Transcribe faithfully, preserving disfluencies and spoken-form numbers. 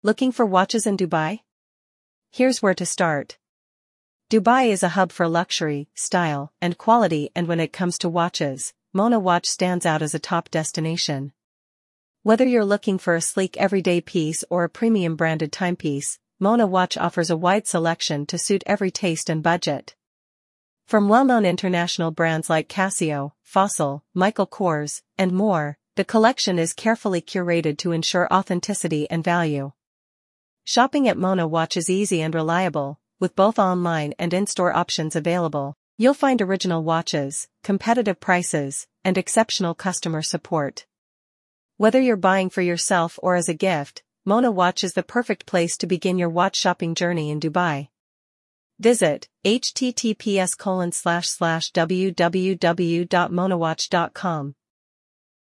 Looking for watches in Dubai? Here's where to start. Dubai is a hub for luxury, style, and quality, and when it comes to watches, Mona Watch stands out as a top destination. Whether you're looking for a sleek everyday piece or a premium branded timepiece, Mona Watch offers a wide selection to suit every taste and budget. From well-known international brands like Casio, Fossil, Michael Kors, and more, the collection is carefully curated to ensure authenticity and value. Shopping at Mona Watch is easy and reliable, with both online and in-store options available. You'll find original watches, competitive prices, and exceptional customer support. Whether you're buying for yourself or as a gift, Mona Watch is the perfect place to begin your watch shopping journey in Dubai. Visit h t t p s colon slash slash w w w dot mona watch dot com